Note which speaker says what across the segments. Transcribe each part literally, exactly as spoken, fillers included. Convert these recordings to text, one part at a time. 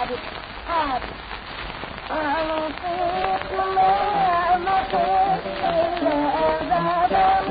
Speaker 1: حبيبي حبيبي أنا نسيت ما ما فيش إلا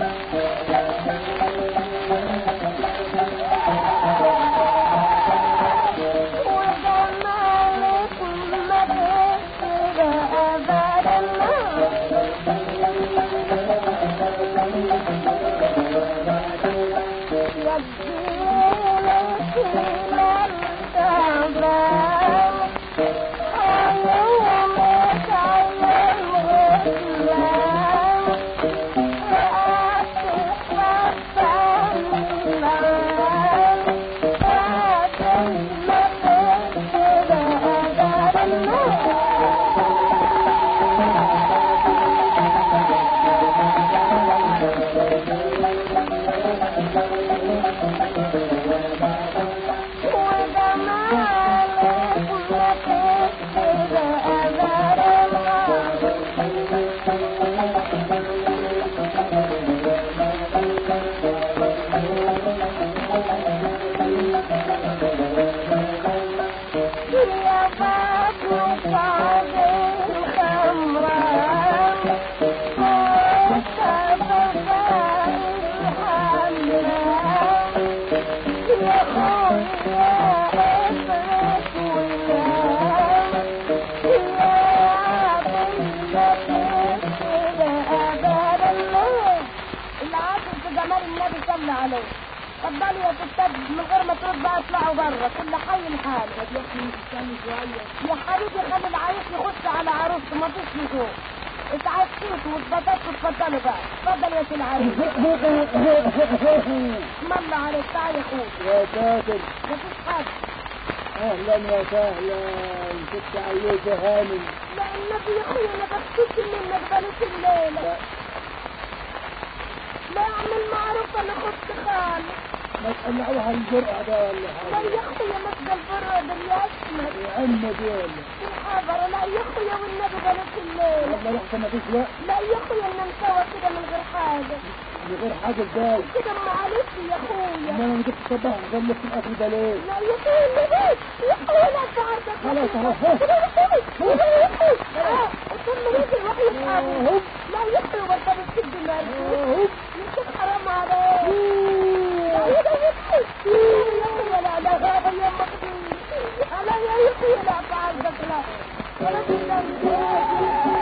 Speaker 1: اتفضلي يا ستات من غير ما ترد بقى اطلعوا بره كل حي لحاله.
Speaker 2: طب يا اخي استني شويه
Speaker 1: يا حبيبي خلي العريس يخش على عروسته ما فيش لزوم. اتعشيتوا واتبسطتوا اتفضلوا بقى. اتفضل يا سي العريس. اسم الله عليك. تعال يا اخويا.
Speaker 2: يا ساتر
Speaker 1: مفيش حاجه.
Speaker 2: اهلا وسهلا ست عيوشه هانم.
Speaker 1: لا النبي يا اخويا انا بخشيت منك بلاش الليله.
Speaker 2: لا
Speaker 1: لا اعمل معروف انا خدت خالص.
Speaker 2: ما تقلعوها الجرأة ده ولا حاجة.
Speaker 1: لا يا اخويا مسجى البرة بالياسمة
Speaker 2: يا عم دول
Speaker 1: في الحضرة. لا يا اخويا والنبي بلاش الليل.
Speaker 2: والله رحت ما فيش وقت.
Speaker 1: لا يا اخويا انا مسوى كده من غير حاجة.
Speaker 2: من غير حاجة ازاي؟
Speaker 1: كده معلش يا اخويا.
Speaker 2: ما انا جبت الصباح غلفت الاكل ده ليه؟
Speaker 1: لا يا اخويا النبي يا اخويا لا تعرفك.
Speaker 2: خلاص اهو.
Speaker 1: كده يا اخويا كده يا اخويا. اه وثم نزل وحي اصحابه. لا يا اخويا وانت بتسد مالك. يمكن حرام عليك. لا يا اخويا لا لا هذا اليوم مقدور. لا يا اخويا لا تعرفك. لا ولا بالله.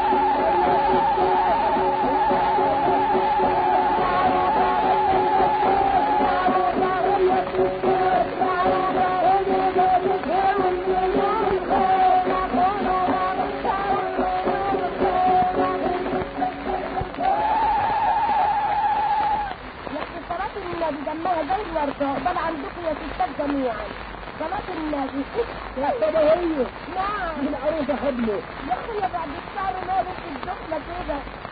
Speaker 1: دمها زي الوردة بل عندكم يا ستات جميعا. صلاة النبي
Speaker 2: يا صباحية.
Speaker 1: نعم
Speaker 2: من عروسة حبله.
Speaker 1: يا اخويا بعد الشهر مالك الدخلة كده.